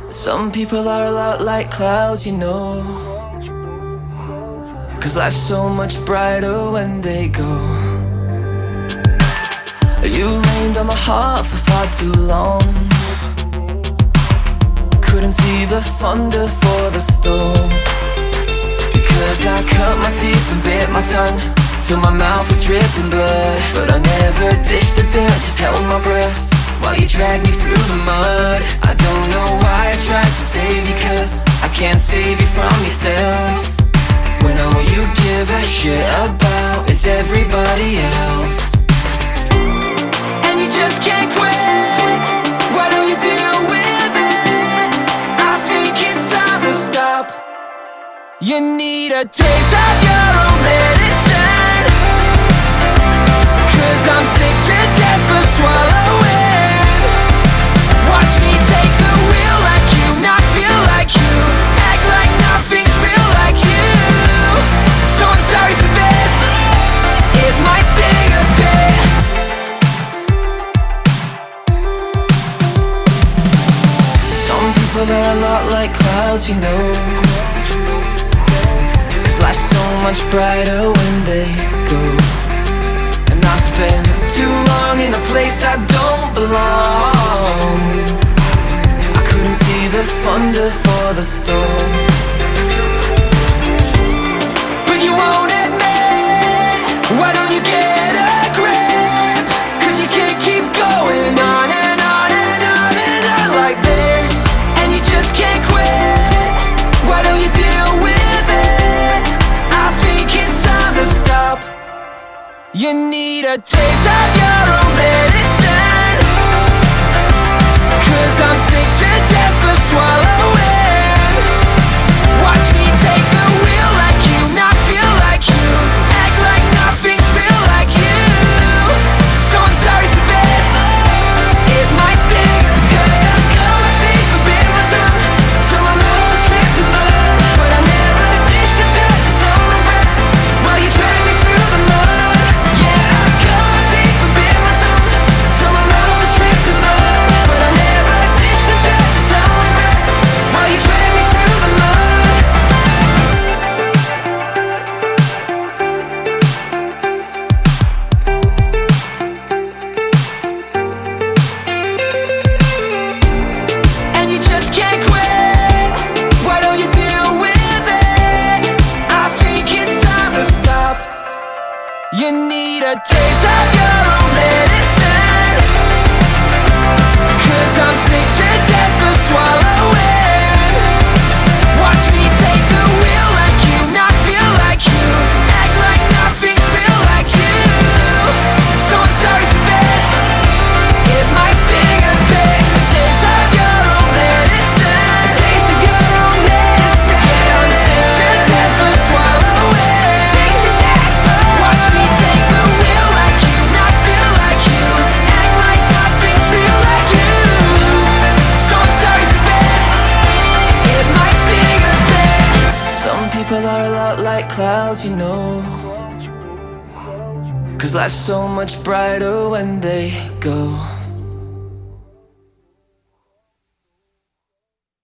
Some people are a lot like clouds, you know, 'cause life's so much brighter when they go. You rained on my heart for far too long. Couldn't see the thunder for the storm, because I cut my teeth and bit my tongue till my mouth was dripping blood. But I never dished the dirt, just held my breath while you dragged me through the mud. I don't know why I tried to save you, 'cause I can't save you from yourself, when all you give a shit about is everybody else. And you just can't quit, why don't you deal with it? I think it's time to stop. You need a taste of your own medicine, 'cause I'm sick to death of swallowing. Watch me take the wheel like you, not feel like you, act like nothing's real like you. So I'm sorry for this, it might sting a bit. Some people, they're a lot like clouds, you know, 'cause life's so much brighter when they go. And I spend too long in a place I don't belong. I couldn't see the thunder for the storm, but you won't admit. Why don't you get a grip? 'Cause you can't keep going on and on and on and on like this. And you just can't quit, why don't you deal with it? I think it's time to stop. You need a taste of your own medicine, 'cause I'm sick to death of swallowing. Watch me take the wheel like you, not feel like you, act like nothing's real like you. So I'm sorry for this, it might sting, 'cause I cut my teeth and bit my tongue till my mouth was dripping blood. But I never dished the dirt, just held my breath while you dragged me through the mud. Yeah, I cut my teeth and bit my tongue till my mouth was dripping blood. But I never dished the dirt, just held my breath while you dragged me through the mud. And you just can't quit, why don't you deal with it? I think it's time to stop. You need a taste of your own medicine, 'cause I'm sick to death of swallowing. Watch me take the wheel like you, not feel like you, act like nothing's real like you. So I'm sorry for this, it might sting a bit. A taste of your own medicine, a taste of your own medicine. Yeah, I'm sick to death of swallowing. Sick to death. Watch me take the wheel like you, not feel like you, act like nothing's real like you. So I'm sorry for this, it might sting a bit. Some people are a lot like clouds, you know, 'cause life's so much brighter when they go.